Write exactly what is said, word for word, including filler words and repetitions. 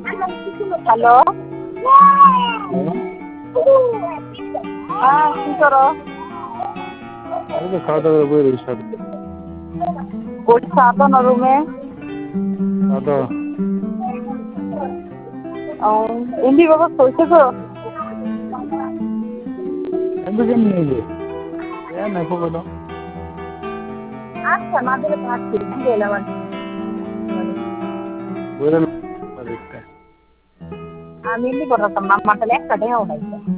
Hello, হ্যাঁ কি করো? আমি তো খাওয়া দাওয়া করে রয়েছি সাথে। ওই সাধন রুমে খাওয়া এমনি বাবা হয়েছে তো? এমনি কেমনি নেবে এ নেবো কেন? আচ্ছা না দিলে থাকছি ঘুরে এলাম আর কি। বলে না দেখতে আমি এমনি করতাম না, আমার তাহলে একটা টাকাও নাই।